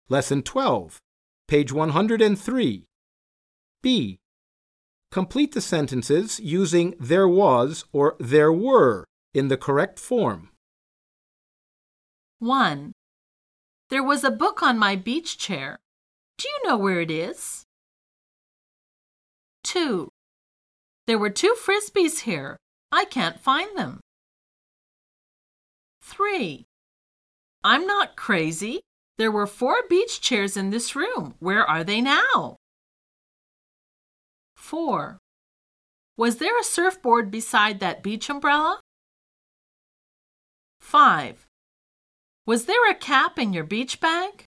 Lesson 12, page 103. B. Complete the sentences using there was or there were in the correct form. 1. There was a book on my beach chair. Do you know where it is? 2. There were 2 frisbees here. I can't find them. 3. I'm not crazy. There were 4 beach chairs in this room. Where are they now? 4. Was there a surfboard beside that beach umbrella? 5. Was there a cap in your beach bag?